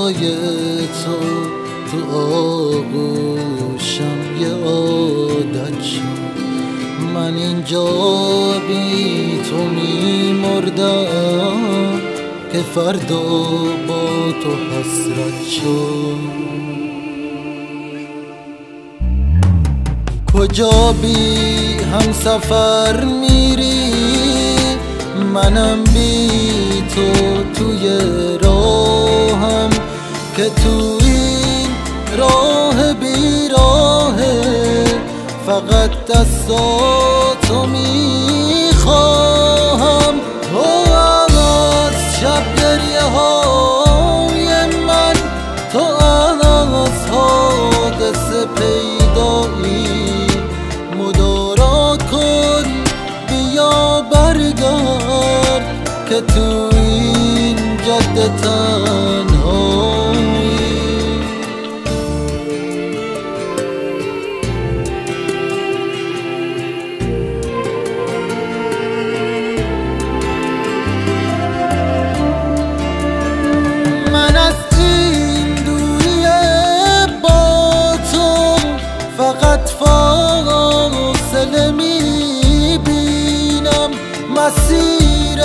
صدای تو آغوشم یه عادت شد. من اینجا بی تو میمردم که فردا با تو حسرت شد. کجا بی هم سفر میری منم بی تو توی راهم که تو این راه بی راهه. فقط دستاتو میخواهم تو از شب گریه های من، تو از حادثه پیدایی مدارا کن بیا برگرد که تو این جاده تنهایی. من از این دوری با تو فقط فاصله میبینم، مسیر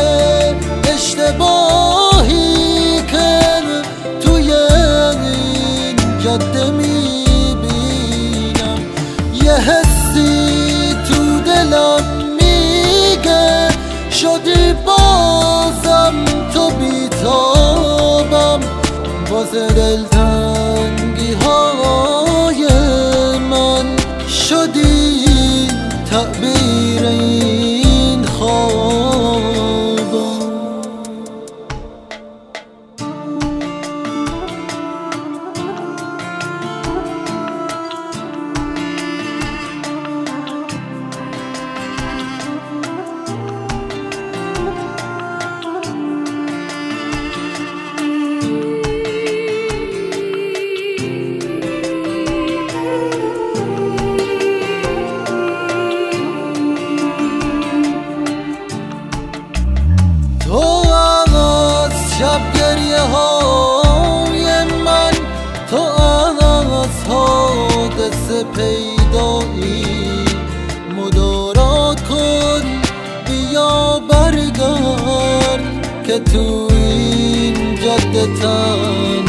اشتباهی که توی این جاده میبینم. یه حسی تو دلم میگه شدی بازم تو بیتابم، واسه دلتنگی های من شدی تعبیر این خوابم. شب گریه های من، تو از حادثه پیدایی مدارا کن بیا برگرد که تو این جاده